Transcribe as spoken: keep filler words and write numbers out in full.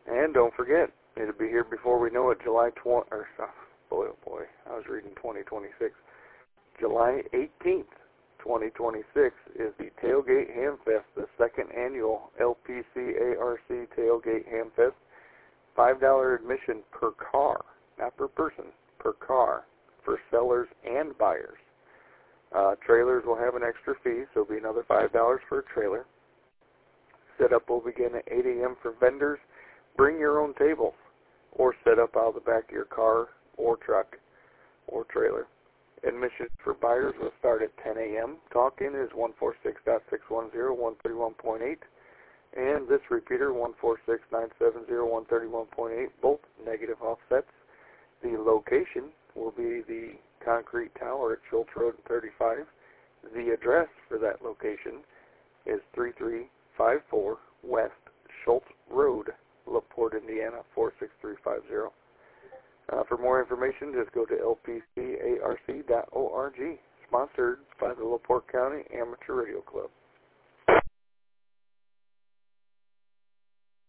And don't forget, it'll be here before we know it, July twentieth, or, oh, boy, oh boy, I was reading twenty twenty-six. July eighteenth, twenty twenty-six is the Tailgate Hamfest, the second annual L P C A R C Tailgate Hamfest. five dollars admission per car, not per person, per car, for sellers and buyers. Uh, trailers will have an extra fee, so it'll be another five dollars for a trailer. Setup will begin at eight a.m. for vendors. Bring your own tables, or set up out of the back of your car or truck or trailer. Admission for buyers will start at ten a.m. Talk-in is one four six dot six one zero dot one three one point eight. And this repeater, one four six nine seven zero dot one three one point eight, both negative offsets. The location will be the Concrete Tower at Schultz Road thirty-five. The address for that location is three three five four West Schultz Road, LaPorte, Indiana, four six three five zero. Uh, for more information, just go to L P C A R C dot org, sponsored by the LaPorte County Amateur Radio Club.